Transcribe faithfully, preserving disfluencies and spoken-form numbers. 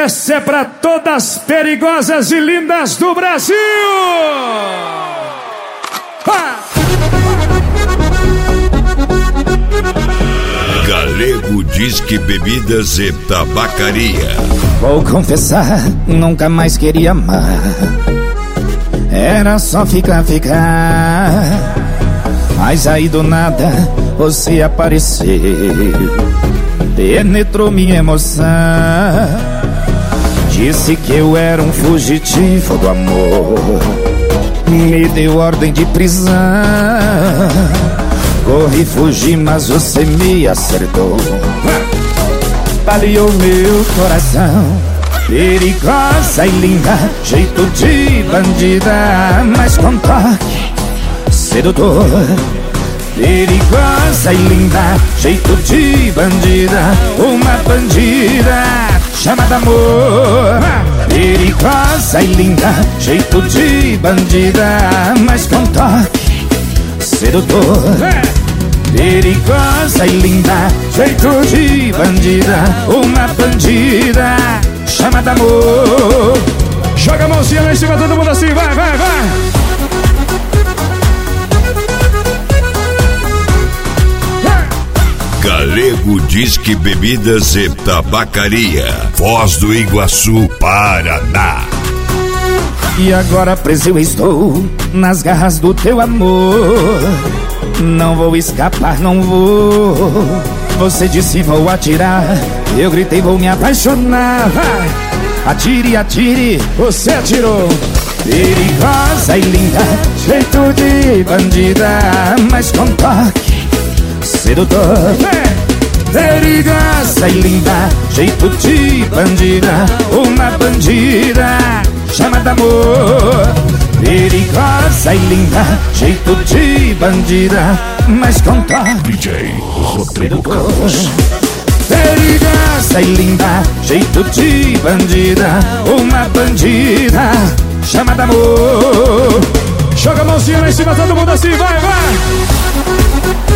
Essa é pra todas perigosas e lindas do Brasil! Ah! Galego Disque Bebidas e Tabacaria. Vou confessar, nunca mais queria amar. Era só ficar, ficar. Mas aí do nada você apareceu, penetrou minha emoção. Disse que eu era um fugitivo do amor, me deu ordem de prisão. Corri, fugi, mas você me acertou, baleou meu coração. Perigosa e linda, jeito de bandida, mas com toque sedutor. Perigosa e linda, jeito de bandida, uma bandida chamada amor. Perigosa e linda, jeito de bandida, mas com toque sedutor. Perigosa e linda, jeito de bandida, uma bandida chamada amor. Joga a mãozinha lá em cima, todo mundo assim, vai, vai, vai. Galego Disque Bebidas e Tabacaria, Foz do Iguaçu, Paraná. E agora preso eu estou nas garras do teu amor. Não vou escapar, não vou. Você disse vou atirar, eu gritei vou me apaixonar. Vai, atire, atire, você atirou. Perigosa e linda, jeito de bandida, mas com toque sedutor. Perigosa e linda, jeito de bandida, uma bandida chamada amor. Perigosa e linda, jeito de bandida, mas com toque D J Rodrigo Campos. Perigosa e linda, jeito de bandida, uma bandida chamada amor. Joga a mãozinha lá em cima, todo mundo assim, vai, vai.